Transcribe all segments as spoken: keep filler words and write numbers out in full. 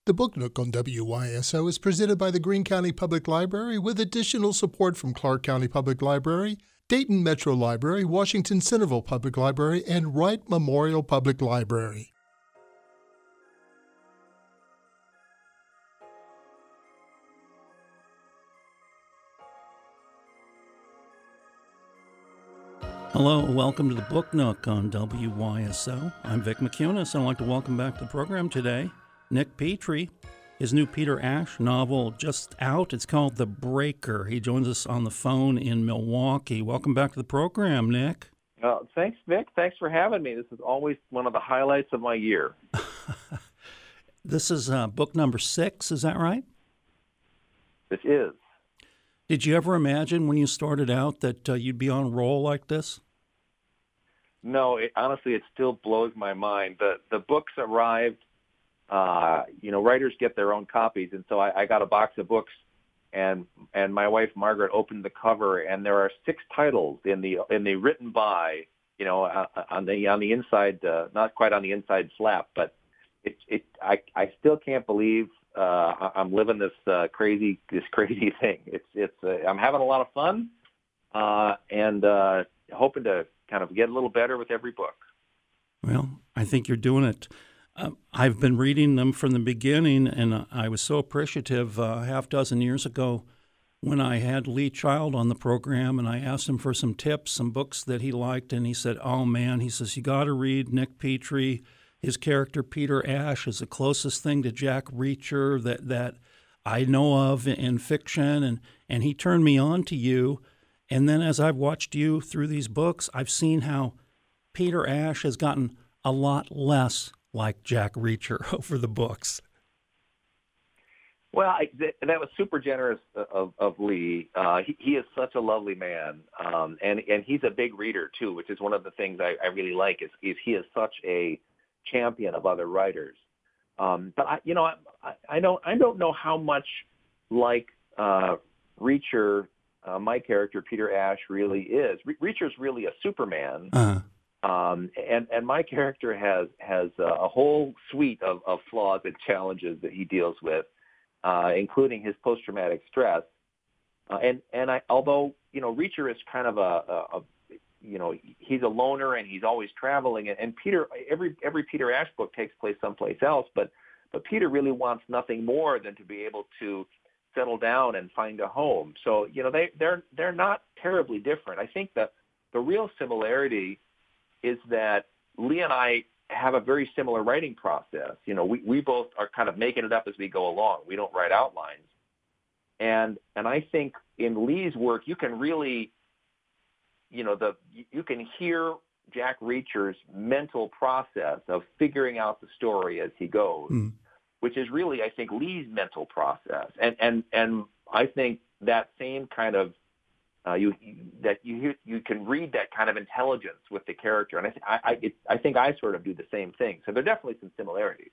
The Book Nook on W Y S O is presented by the Greene County Public Library with additional support from Clark County Public Library, Dayton Metro Library, Washington Centerville Public Library, and Wright Memorial Public Library. Hello, welcome to the Book Nook on W Y S O. I'm Vic McCunis, and I'd like to welcome back to the program today Nick Petrie. His new Peter Ash novel just out. It's called The Breaker. He joins us on the phone in Milwaukee. Welcome back to the program, Nick. Uh, thanks, Vic. Thanks for having me. This is always one of the highlights of my year. This is uh, book number six, is that right? This is. Did you ever imagine when you started out that uh, you'd be on a roll like this? No, it, honestly, it still blows my mind. The the books arrived. Uh, you know, writers get their own copies, and so I, I got a box of books, and and my wife Margaret opened the cover, and there are six titles in the in the written by, you know, uh, on the on the inside, uh, not quite on the inside flap, but it it I I still can't believe uh, I'm living this uh, crazy this crazy thing. It's it's uh, I'm having a lot of fun, uh, and uh, hoping to kind of get a little better with every book. Well, I think you're doing it. Uh, I've been reading them from the beginning, and uh, I was so appreciative uh, a half dozen years ago when I had Lee Child on the program, and I asked him for some tips, some books that he liked, and he said, oh, man, he says, you got to read Nick Petrie. His character, Peter Ash, is the closest thing to Jack Reacher that, that I know of in fiction, and, and he turned me on to you. And then as I've watched you through these books, I've seen how Peter Ash has gotten a lot less like Jack Reacher over the books. Well, I, th- that was super generous of, of Lee. Uh, he, he is such a lovely man, um, and and he's a big reader too, which is one of the things I, I really like. Is, is he is such a champion of other writers. Um, but I, you know, I, I don't I don't know how much like uh, Reacher, uh, my character Peter Ash, really is. Re- Reacher's really a Superman. Uh-huh. Um, and, and my character has has a, a whole suite of, of flaws and challenges that he deals with, uh, including his post-traumatic stress. Uh, and and I, although you know Reacher is kind of a, a, a you know he's a loner and he's always traveling. And, and Peter every every Peter Ash book takes place someplace else, but but Peter really wants nothing more than to be able to settle down and find a home. So you know they they're they're not terribly different. I think that the real similarity is that Lee and I have a very similar writing process. You know, we, we both are kind of making it up as we go along. We don't write outlines. And and I think in Lee's work, you can really, you know, the you can hear Jack Reacher's mental process of figuring out the story as he goes, mm. which is really, I think, Lee's mental process. And and and I think that same kind of Uh, you that you you can read that kind of intelligence with the character, and I th- I I, it, I think I sort of do the same thing. So there are definitely some similarities.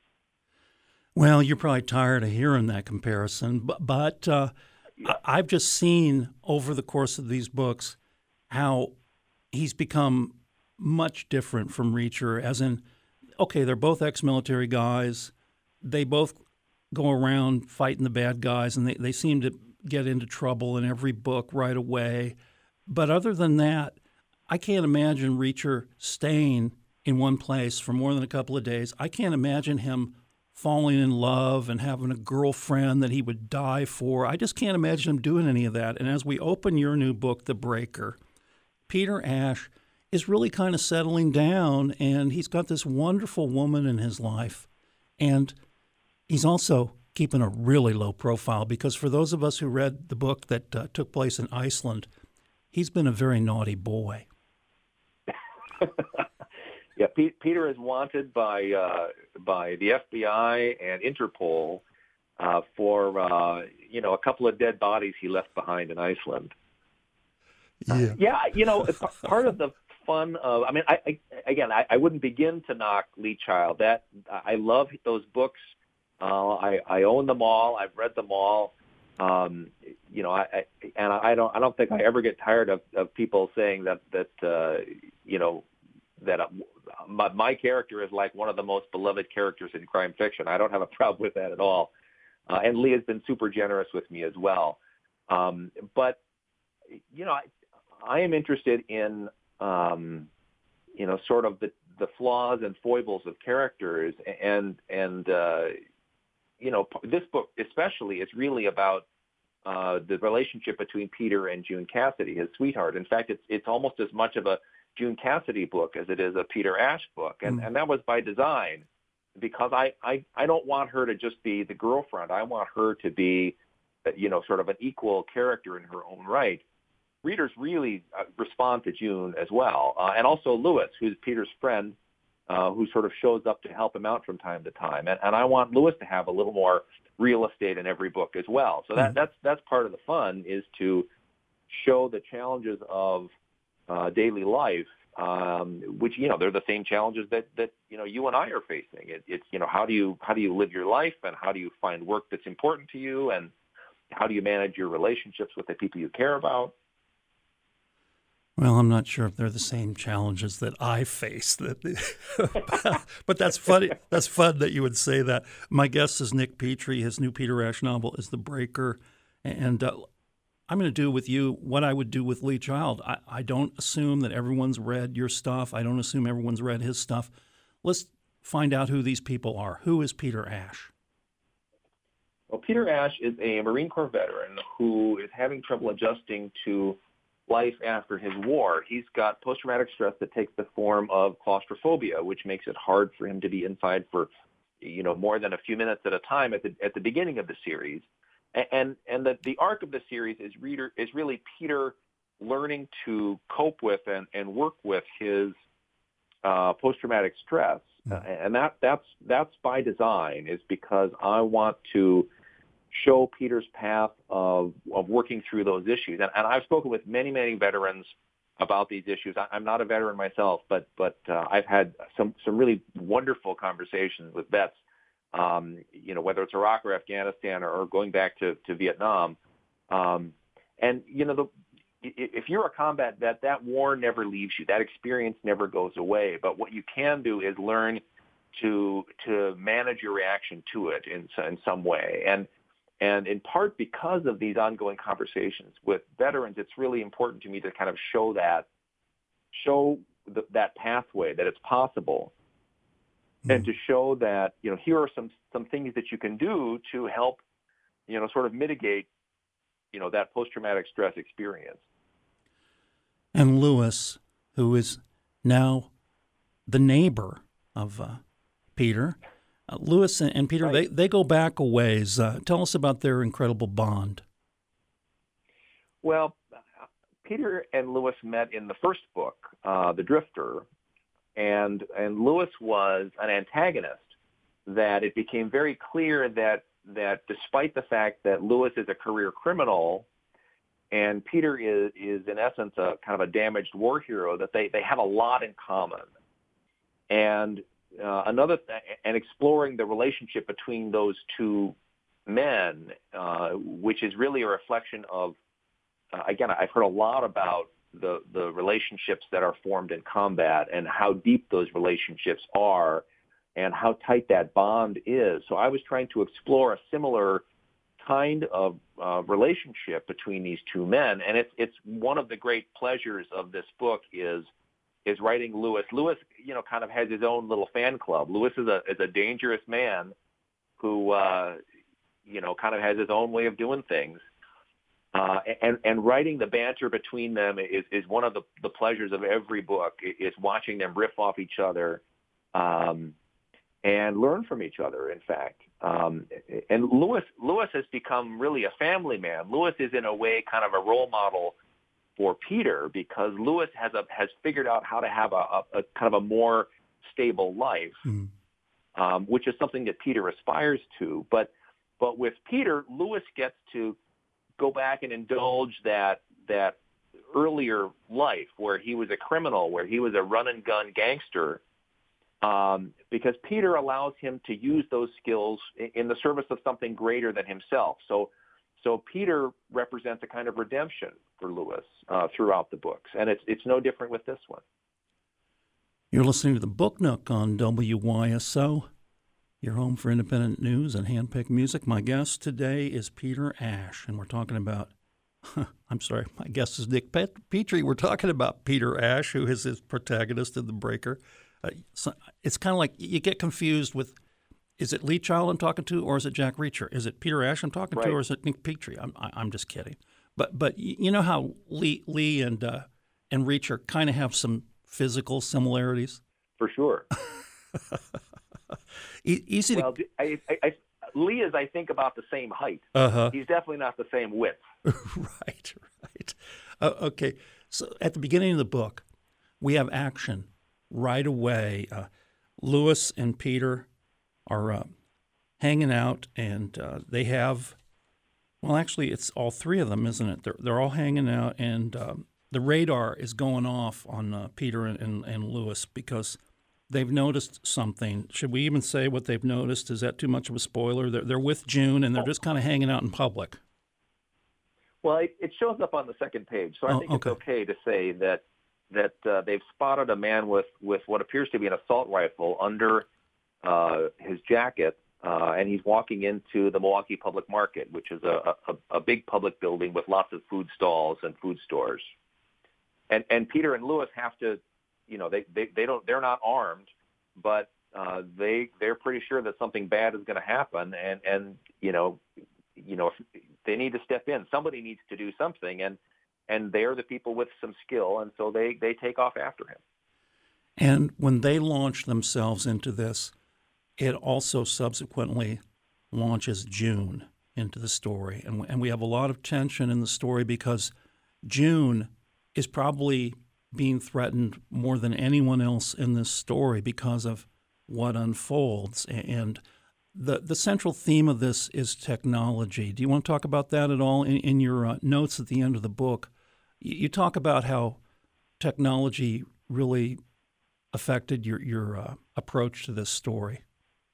Well, you're probably tired of hearing that comparison, but but uh, yeah. I've just seen over the course of these books how he's become much different from Reacher. As in, okay, they're both ex-military guys. They both go around fighting the bad guys, and they, they seem to get into trouble in every book right away. But other than that, I can't imagine Reacher staying in one place for more than a couple of days. I can't imagine him falling in love and having a girlfriend that he would die for. I just can't imagine him doing any of that. And as we open your new book, The Breaker, Peter Ash is really kind of settling down, and he's got this wonderful woman in his life. And he's also keeping a really low profile, because for those of us who read the book that uh, took place in Iceland, he's been a very naughty boy. yeah, P- Peter is wanted by uh, by the F B I and Interpol uh, for uh, you know a couple of dead bodies he left behind in Iceland. Yeah, uh, yeah, you know, part of the fun of I mean, I, I again, I, I wouldn't begin to knock Lee Child. That I love those books. Uh, I, I own them all. I've read them all. Um, you know, I, I and I don't I don't think I ever get tired of, of people saying that that uh, you know that my, my character is like one of the most beloved characters in crime fiction. I don't have a problem with that at all. Uh, and Lee has been super generous with me as well. Um, but, you know, I, I am interested in, um, you know, sort of the, the flaws and foibles of characters. And, and uh, you know, this book especially is really about uh, the relationship between Peter and June Cassidy, his sweetheart. In fact, it's it's almost as much of a June Cassidy book as it is a Peter Ash book. And, mm. and that was by design, because I, I, I don't want her to just be the girlfriend. I want her to be, you know, sort of an equal character in her own right. Readers really uh, respond to June as well. Uh, and also Lewis, who's Peter's friend, uh, who sort of shows up to help him out from time to time. And, and I want Lewis to have a little more real estate in every book as well. So that, mm. that's, that's part of the fun, is to show the challenges of uh, daily life, um, which, you know, they're the same challenges that, that, you know, you and I are facing. It, it's, you know, how do you, how do you live your life, and how do you find work that's important to you, and how do you manage your relationships with the people you care about? Well, I'm not sure if they're the same challenges that I face. That, but that's funny. That's fun that you would say that. My guest is Nick Petrie. His new Peter Ash novel is The Breaker, and uh, I'm going to do with you what I would do with Lee Child. I, I don't assume that everyone's read your stuff. I don't assume everyone's read his stuff. Let's find out who these people are. Who is Peter Ash? Well, Peter Ash is a Marine Corps veteran who is having trouble adjusting to life after his war. He's got post-traumatic stress that takes the form of claustrophobia, which makes it hard for him to be inside for, you know, more than a few minutes at a time at the at the beginning of the series. And and the, the arc of the series is reader is really Peter learning to cope with and, and work with his uh, post-traumatic stress. Mm-hmm. Uh, and that that's that's by design, is because I want to show Peter's path of, of working through those issues. And, and I've spoken with many, many veterans about these issues. I, I'm not a veteran myself, but but uh, I've had some, some really wonderful conversations with vets, um, you know, whether it's Iraq or Afghanistan, or, or going back to, to Vietnam. Um, and, you know, the, if you're a combat vet, that war never leaves you. That experience never goes away. But what you can do is learn to to manage your reaction to it in, in some way. And And in part because of these ongoing conversations with veterans, it's really important to me to kind of show that, show the, that pathway, that it's possible, mm. and to show that, you know, here are some, some things that you can do to help, you know, sort of mitigate, you know, that post-traumatic stress experience. And Lewis, who is now the neighbor of uh, Peter, Uh, Lewis and, and Peter, right. they, they go back a ways. Uh, tell us about their incredible bond. Well, Peter and Lewis met in the first book, uh, The Drifter, and and Lewis was an antagonist. That it became very clear that that despite the fact that Lewis is a career criminal and Peter is, is in essence a kind of a damaged war hero, that they, they have a lot in common. And Uh, another th- and exploring the relationship between those two men, uh, which is really a reflection of, uh, again, I've heard a lot about the, the relationships that are formed in combat and how deep those relationships are and how tight that bond is. So I was trying to explore a similar kind of uh, relationship between these two men. And it's, it's one of the great pleasures of this book is is writing Lewis. Lewis, you know, kind of has his own little fan club. Lewis is a is a dangerous man who, uh, you know, kind of has his own way of doing things. Uh, and, and writing the banter between them is, is one of the, the pleasures of every book, is watching them riff off each other um, and learn from each other, in fact. Um, and Lewis, Lewis has become really a family man. Lewis is, in a way, kind of a role model for Peter, because Lewis has a, has figured out how to have a, a, a kind of a more stable life, mm. um, which is something that Peter aspires to. But but with Peter, Lewis gets to go back and indulge that that earlier life where he was a criminal, where he was a run and gun gangster, um, because Peter allows him to use those skills in, in the service of something greater than himself. So. So Peter represents a kind of redemption for Lewis uh, throughout the books, and it's it's no different with this one. You're listening to the Book Nook on W Y S O, your home for independent news and handpicked music. My guest today is Peter Ash, and we're talking about, I'm sorry, my guest is Nick Pet- Petrie. We're talking about Peter Ash, who is his protagonist in The Breaker. Uh, so it's kind of like you get confused with, is it Lee Child I'm talking to, or is it Jack Reacher? Is it Peter Ash I'm talking right. to, or is it Nick Petrie? I'm, I, I'm just kidding. But but you know how Lee Lee and uh, and Reacher kind of have some physical similarities? For sure. e- easy well, to... I, I, I, Lee is, I think, about the same height. Uh-huh. He's definitely not the same width. right, right. Uh, okay, so at the beginning of the book, we have action right away. Uh, Lewis and Peter are uh, hanging out, and uh, they have, well, actually, it's all three of them, isn't it? They're, they're all hanging out, and um, the radar is going off on uh, Peter and, and, and Lewis because they've noticed something. Should we even say what they've noticed? Is that too much of a spoiler? They're, they're with June, and they're just kind of hanging out in public. Well, it, it shows up on the second page, so I oh, think okay. it's okay to say that that uh, they've spotted a man with, with what appears to be an assault rifle under uh, his jacket, uh, and he's walking into the Milwaukee Public Market, which is a, a, a big public building with lots of food stalls and food stores. And and Peter and Lewis have to, you know, they, they, they don't they're not armed, but uh, they they're pretty sure that something bad is going to happen, and and you know, you know, they need to step in. Somebody needs to do something, and and they're the people with some skill, and so they they take off after him. And when they launch themselves into this, it also subsequently launches June into the story, and and we have a lot of tension in the story because June is probably being threatened more than anyone else in this story because of what unfolds. And the the central theme of this is technology. Do you want to talk about that at all? In, in your uh, notes at the end of the book, you, you talk about how technology really affected your your uh, approach to this story.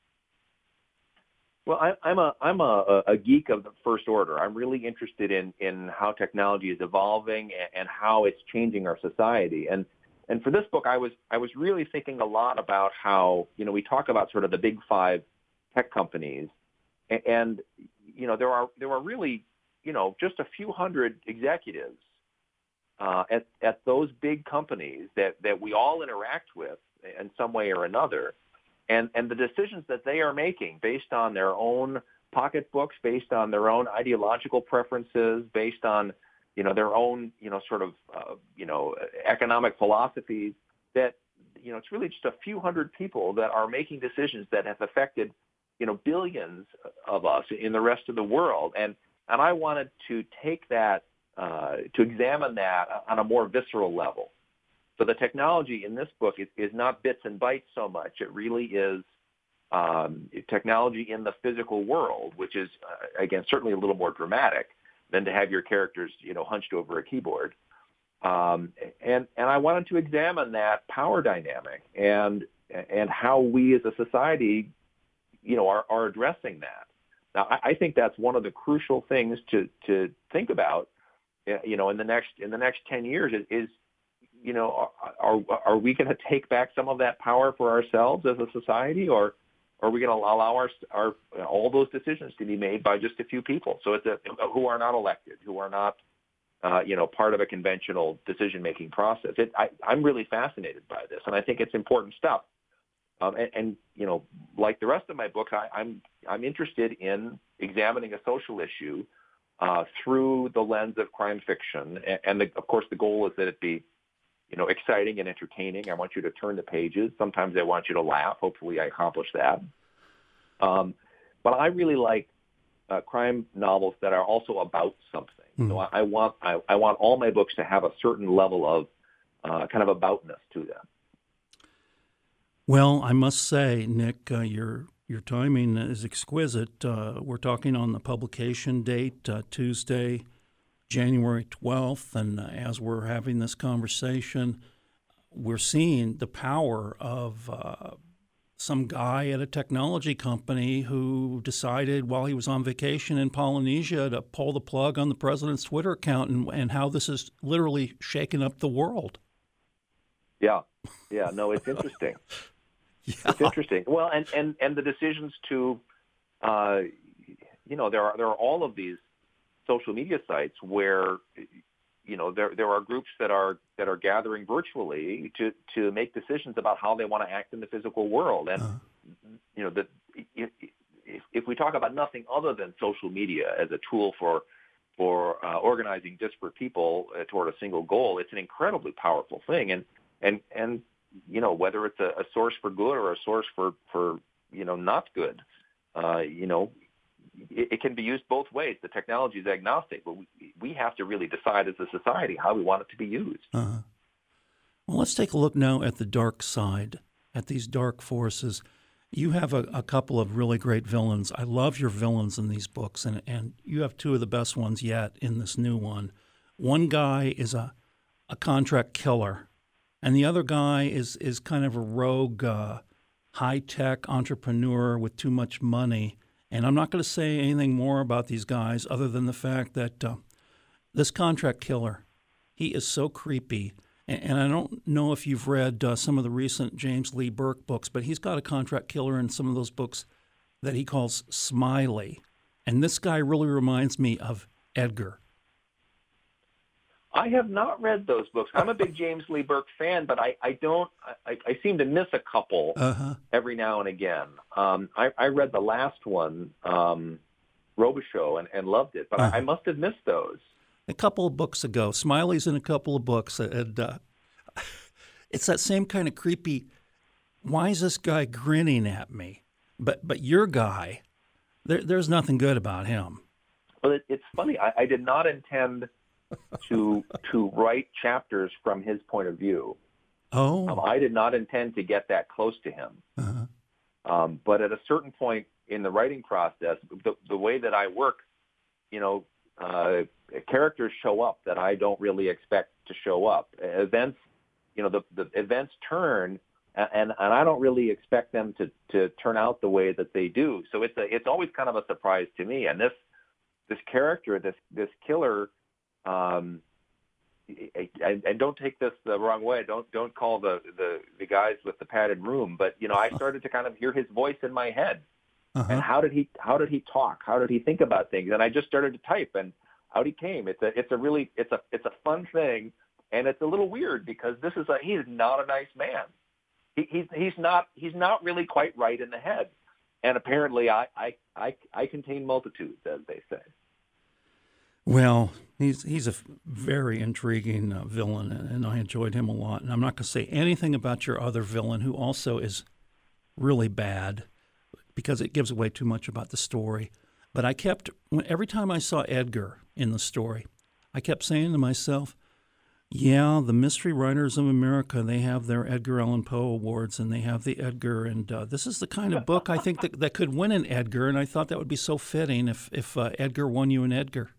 Well, I, I'm a I'm a, a geek of the first order. I'm really interested in, in how technology is evolving and, and how it's changing our society. And and for this book, I was I was really thinking a lot about how, you know, we talk about sort of the big five tech companies, and, and you know there are there are really, you know, just a few hundred executives uh, at at those big companies that, that we all interact with in some way or another. And and the decisions that they are making based on their own pocketbooks, based on their own ideological preferences, based on, you know, their own, you know, sort of, uh, you know, economic philosophies, that, you know, it's really just a few hundred people that are making decisions that have affected, you know, billions of us in the rest of the world. And and I wanted to take that, uh, to examine that on a more visceral level. So the technology in this book is, is not bits and bytes so much. It really is um, technology in the physical world, which is, uh, again, certainly a little more dramatic than to have your characters, you know, hunched over a keyboard. Um, and and I wanted to examine that power dynamic and and how we as a society, you know, are, are addressing that. Now, I, I think that's one of the crucial things to to think about, you know, in the next in the next ten years is. is you know, are are we going to take back some of that power for ourselves as a society, or are we going to allow our our all those decisions to be made by just a few people? So it's a, who are not elected, who are not, uh, you know, part of a conventional decision-making process. It, I, I'm really fascinated by this, and I think it's important stuff. Um, and, and you know, like the rest of my books, I, I'm I'm interested in examining a social issue uh, through the lens of crime fiction, and, and the, of course, the goal is that it be, you know, exciting and entertaining. I want you to turn the pages. Sometimes I want you to laugh. Hopefully I accomplish that. Um, but I really like uh, crime novels that are also about something. Mm. So I, I want I, I want all my books to have a certain level of uh, kind of aboutness to them. Well, I must say, Nick, uh, your your timing is exquisite. Uh, we're talking on the publication date, uh, Tuesday, January twelfth, and uh, as we're having this conversation, we're seeing the power of uh, some guy at a technology company who decided while he was on vacation in Polynesia to pull the plug on the president's Twitter account, and, and how this has literally shaken up the world. Yeah, Yeah, no, it's interesting. Yeah. It's interesting. Well, and, and, and the decisions to, uh, you know, there are there are all of these social media sites where, you know, there there are groups that are that are gathering virtually to, to make decisions about how they want to act in the physical world. And uh-huh. you know, that if, if we talk about nothing other than social media as a tool for for uh, organizing disparate people uh, toward a single goal, it's an incredibly powerful thing. And and and you know, whether it's a, a source for good or a source for for you know not good, uh, you know. It, it can be used both ways. The technology is agnostic, but we, we have to really decide as a society how we want it to be used. Uh-huh. Well, let's take a look now at the dark side, at these dark forces. You have a, a couple of really great villains. I love your villains in these books, and, and you have two of the best ones yet in this new one. One guy is a, a contract killer, and the other guy is, is kind of a rogue, uh, high-tech entrepreneur with too much money. And I'm not going to say anything more about these guys other than the fact that uh, this contract killer, he is so creepy. And, and I don't know if you've read uh, some of the recent James Lee Burke books, but he's got a contract killer in some of those books that he calls Smiley. And this guy really reminds me of Edgar. I have not read those books. I'm a big James Lee Burke fan, but I, I don't. I, I seem to miss a couple uh-huh. every now and again. Um, I, I read the last one, um, Robichaux, and, and loved it, but uh-huh. I, I must have missed those. A couple of books ago, Smiley's in a couple of books, and uh, it's that same kind of creepy. Why is this guy grinning at me? But but your guy, there, there's nothing good about him. Well, it, it's funny. I, I did not intend to to write chapters from his point of view. Oh, um, I did not intend to get that close to him. Uh-huh. Um, but at a certain point in the writing process, the, the way that I work, you know, uh, characters show up that I don't really expect to show up. Events, you know, the, the events turn, and and I don't really expect them to to turn out the way that they do. So it's a it's always kind of a surprise to me. And this this character, this this killer. Um, I, I don't take this the wrong way. Don't don't call the, the, the guys with the padded room. But you know, I started to kind of hear his voice in my head. Uh-huh. And how did he how did he talk? How did he think about things? And I just started to type, and out he came. It's a it's a really it's a it's a fun thing, and it's a little weird because this is a he's not a nice man. He, he's he's not he's not really quite right in the head. And apparently, I I I, I contain multitudes, as they say. Well, he's he's a very intriguing uh, villain, and I enjoyed him a lot. And I'm not going to say anything about your other villain, who also is really bad, because it gives away too much about the story. But I kept, every time I saw Edgar in the story, I kept saying to myself, yeah, the Mystery Writers of America, they have their Edgar Allan Poe Awards, and they have the Edgar, and uh, this is the kind of book I think that, that could win an Edgar, and I thought that would be so fitting if, if uh, Edgar won you an Edgar.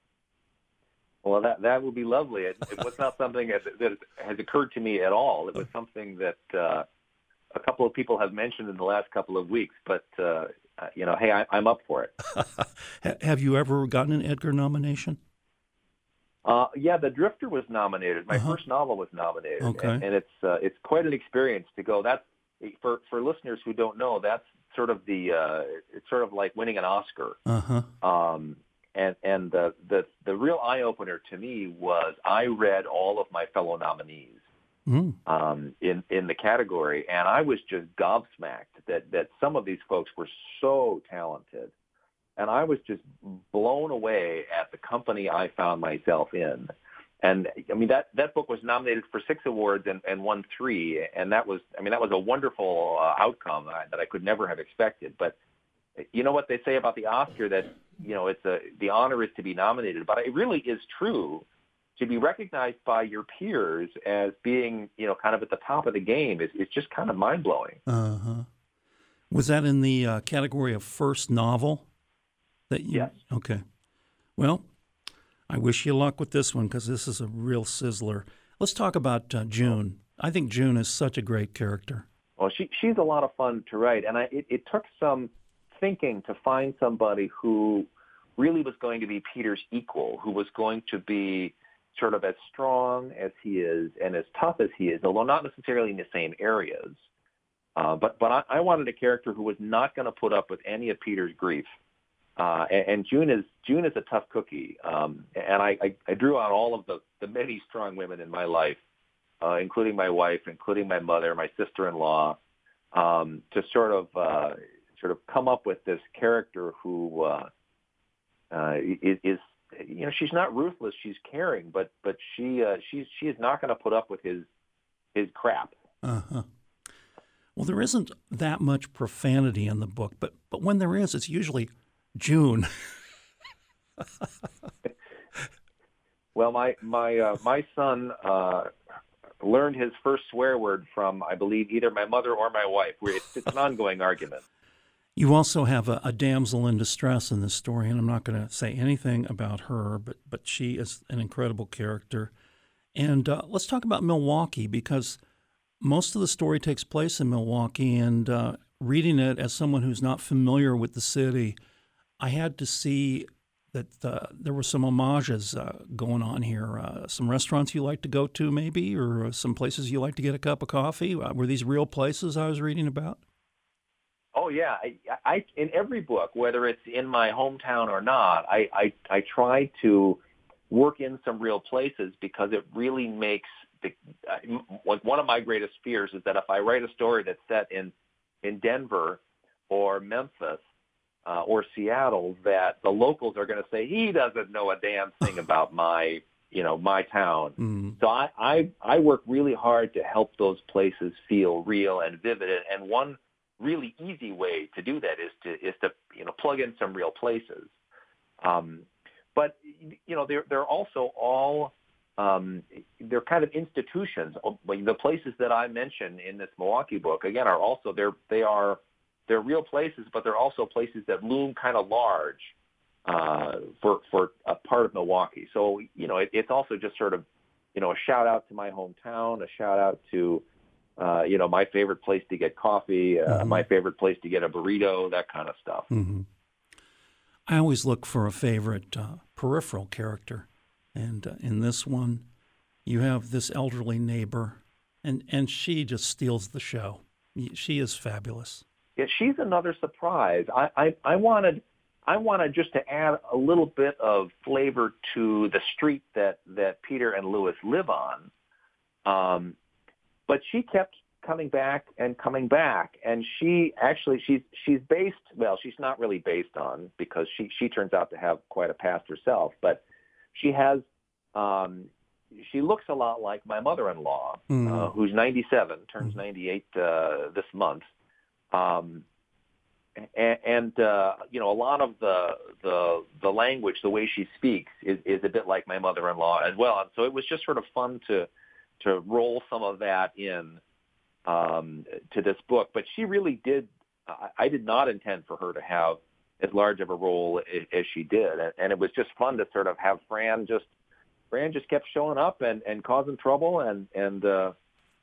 Well, that that would be lovely. It, it was not something that, that has occurred to me at all. It was something that uh, a couple of people have mentioned in the last couple of weeks. But, uh, you know, hey, I, I'm up for it. Have you ever gotten an Edgar nomination? Uh, yeah, The Drifter was nominated. My uh-huh. first novel was nominated. Okay. And, and it's uh, it's quite an experience to go. That's, for, for listeners who don't know, that's sort of the, uh, it's sort of like winning an Oscar. Uh-huh. Um And and the, the the real eye opener to me was I read all of my fellow nominees mm. um, in in the category, and I was just gobsmacked that that some of these folks were so talented, and I was just blown away at the company I found myself in. And I mean that, that book was nominated for six awards and, and won three, and that was I mean that was a wonderful uh, outcome that I could never have expected. But you know what they say about the Oscar, that, you know, it's a, the honor is to be nominated, but it really is true. To be recognized by your peers as being, you know, kind of at the top of the game is, is just kind of mind-blowing. Uh-huh. Was that in the uh, category of first novel? That you, yes. Okay. Well, I wish you luck with this one, because this is a real sizzler. Let's talk about uh, June. I think June is such a great character. Well, she she's a lot of fun to write, and I, it, it took some thinking to find somebody who really was going to be Peter's equal, who was going to be sort of as strong as he is and as tough as he is, although not necessarily in the same areas. Uh, but but I, I wanted a character who was not going to put up with any of Peter's grief. Uh, and, and June is June is a tough cookie. Um, and I, I, I drew on all of the, the many strong women in my life, uh, including my wife, including my mother, my sister-in-law, um, to sort of uh, sort of come up with this character who uh, uh, is, is, you know, she's not ruthless, she's caring, but but she uh, she's she is not going to put up with his his crap. Uh-huh. Well, there isn't that much profanity in the book, but but when there is, it's usually June. Well, my my uh, my son uh, learned his first swear word from, I believe, either my mother or my wife. It's, it's an ongoing argument. You also have a, a damsel in distress in this story, and I'm not going to say anything about her, but but she is an incredible character. And uh, let's talk about Milwaukee, because most of the story takes place in Milwaukee, and uh, reading it as someone who's not familiar with the city, I had to see that uh, there were some homages uh, going on here. Uh, some restaurants you like to go to, maybe, or some places you like to get a cup of coffee. Uh, were these real places I was reading about? Oh yeah, I, I in every book, whether it's in my hometown or not, I, I I try to work in some real places because it really makes the like one of my greatest fears is that if I write a story that's set in in Denver or Memphis uh, or Seattle, that the locals are going to say he doesn't know a damn thing about my you know my town. Mm. So I, I I work really hard to help those places feel real and vivid, and one really easy way to do that is to is to you know plug in some real places, um, but you know they're they're also all um, they're kind of institutions. The places that I mention in this Milwaukee book again are also they're they are they're real places, but they're also places that loom kind of large uh, for for a part of Milwaukee. So you know it, it's also just sort of you know a shout out to my hometown, a shout out to Uh, you know, my favorite place to get coffee, uh, mm-hmm. my favorite place to get a burrito, that kind of stuff. Mm-hmm. I always look for a favorite uh, peripheral character. And uh, in this one, you have this elderly neighbor, and, and she just steals the show. She is fabulous. Yeah, she's another surprise. I, I, I wanted I wanted just to add a little bit of flavor to the street that, that Peter and Louis live on. Um But she kept coming back and coming back, and she actually she's she's based well she's not really based on because she she turns out to have quite a past herself, but she has um, she looks a lot like my mother-in-law, mm. uh, who's ninety-seven, turns ninety-eight uh, this month, um, and, and uh, you know a lot of the the the language, the way she speaks, is is a bit like my mother-in-law as well, and so it was just sort of fun to. to roll some of that in um, to this book. But she really did, I, I did not intend for her to have as large of a role as, as she did. And, and it was just fun to sort of have Fran just, Fran just kept showing up and, and causing trouble. And, and, uh,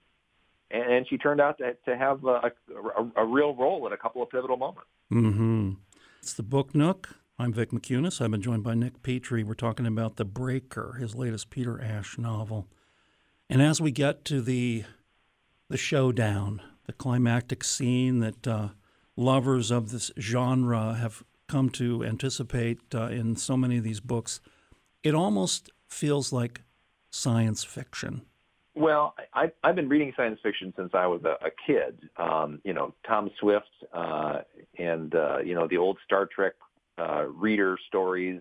and she turned out to, to have a, a, a real role at a couple of pivotal moments. Mm-hmm. It's the Book Nook. I'm Vic McCunis. I've been joined by Nick Petrie. We're talking about The Breaker, his latest Peter Ash novel. And as we get to the the showdown, the climactic scene that uh, lovers of this genre have come to anticipate uh, in so many of these books, it almost feels like science fiction. Well, I, I've been reading science fiction since I was a, a kid. Um, you know, Tom Swift uh, and, uh, you know, the old Star Trek uh, reader stories.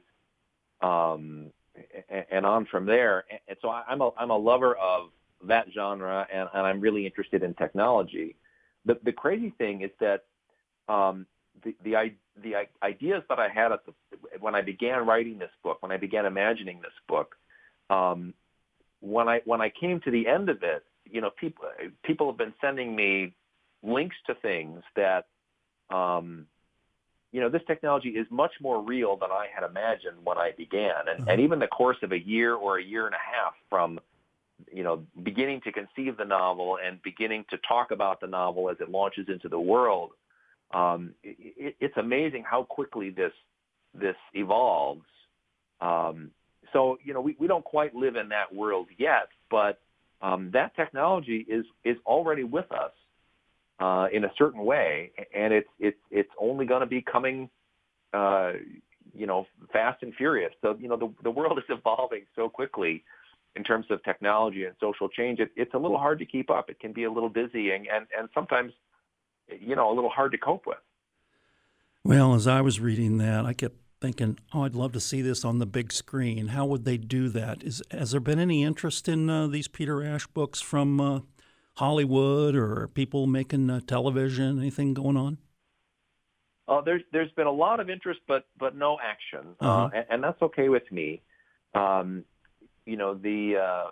Um and on from there. And so I'm a, I'm a lover of that genre, and, and I'm really interested in technology. The, the crazy thing is that um, the, the, the ideas that I had at the, when I began writing this book, when I began imagining this book, um, when I when I came to the end of it, you know, people people have been sending me links to things that um, you know, this technology is much more real than I had imagined when I began. And, mm-hmm. and even the course of a year or a year and a half from, you know, beginning to conceive the novel and beginning to talk about the novel as it launches into the world, um, it, it's amazing how quickly this this evolves. Um, so, you know, we, we don't quite live in that world yet, but um, that technology is is already with us uh, in a certain way, and it's it's it's only going to be coming, uh, you know, fast and furious. So, you know, the the world is evolving so quickly in terms of technology and social change. It, it's a little hard to keep up. It can be a little dizzying, and and sometimes, you know, a little hard to cope with. Well, as I was reading that, I kept thinking, oh, I'd love to see this on the big screen. How would they do that? Is has there been any interest in uh, these Peter Ash books from uh, Hollywood or people making uh, television? Anything going on? Uh, there's there's been a lot of interest, but but no action, Uh-huh. uh, and, and that's okay with me. Um, you know the uh,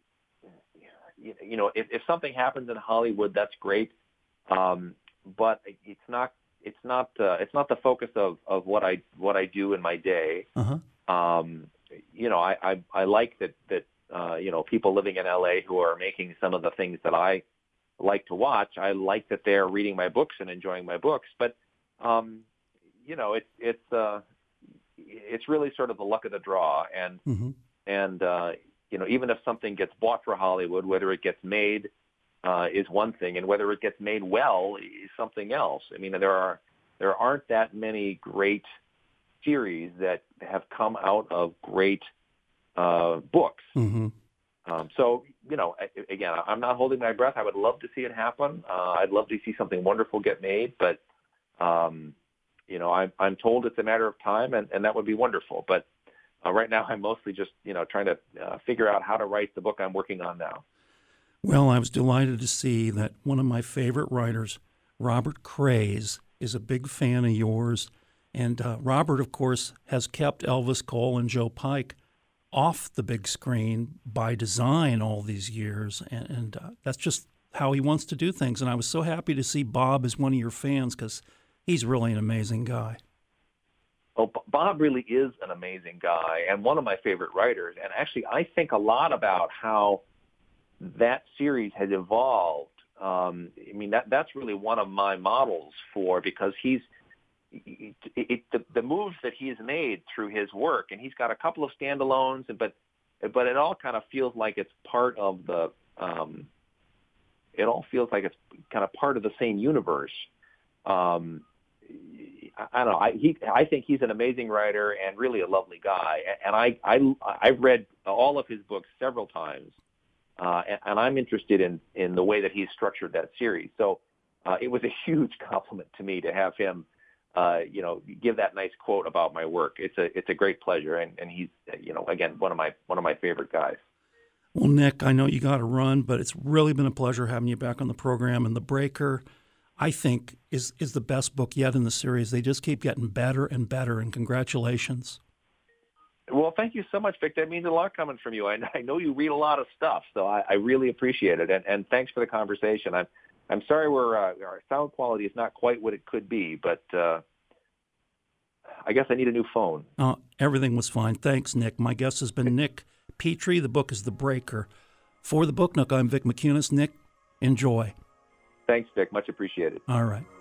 you, you know if, if something happens in Hollywood, that's great, um, but it's not. It's not. Uh, it's not the focus of, of what I what I do in my day. Uh-huh. Um, you know, I, I, I like that that uh, you know people living in L A who are making some of the things that I like to watch. I like that they're reading my books and enjoying my books. But um, you know, it's it's uh, it's really sort of the luck of the draw. And Mm-hmm. and uh, you know, even if something gets bought for Hollywood, whether it gets made Uh, is one thing, and whether it gets made well is something else. I mean, there are there aren't that many great series that have come out of great uh, books. Mm-hmm. Um, so, you know, again, I'm not holding my breath. I would love to see it happen. Uh, I'd love to see something wonderful get made, but um, you know, I'm, I'm told it's a matter of time, and, and that would be wonderful. But uh, right now, I'm mostly just you know trying to uh, figure out how to write the book I'm working on now. Well, I was delighted to see that one of my favorite writers, Robert Craze, is a big fan of yours. And uh, Robert, of course, has kept Elvis Cole and Joe Pike off the big screen by design all these years. And, and uh, that's just how he wants to do things. And I was so happy to see Bob as one of your fans because he's really an amazing guy. Oh, Bob really is an amazing guy and one of my favorite writers. And actually, I think a lot about how that series has evolved. Um, I mean, that that's really one of my models for, because he's it, it, the, the moves that he's made through his work, and he's got a couple of standalones, but but it all kind of feels like it's part of the. Um, it all feels like it's kind of part of the same universe. Um, I, I don't know. I he I think he's an amazing writer and really a lovely guy. And I I I've read all of his books several times. Uh, and, and I'm interested in, in the way that he's structured that series. So uh, it was a huge compliment to me to have him, uh, you know, give that nice quote about my work. It's a it's a great pleasure, and, and he's, you know, again, one of my one of my favorite guys. Well, Nick, I know you got to run, but it's really been a pleasure having you back on the program. And The Breaker, I think, is is the best book yet in the series. They just keep getting better and better, and congratulations. Well, thank you so much, Vic. That means a lot coming from you. I, I know you read a lot of stuff, so I, I really appreciate it. And, and thanks for the conversation. I'm I'm sorry we're uh, our sound quality is not quite what it could be, but uh, I guess I need a new phone. Uh, everything was fine. Thanks, Nick. My guest has been Nick Petrie. The book is The Breaker. For the Book Nook, I'm Vic McCunis. Nick, enjoy. Thanks, Vic. Much appreciated. All right.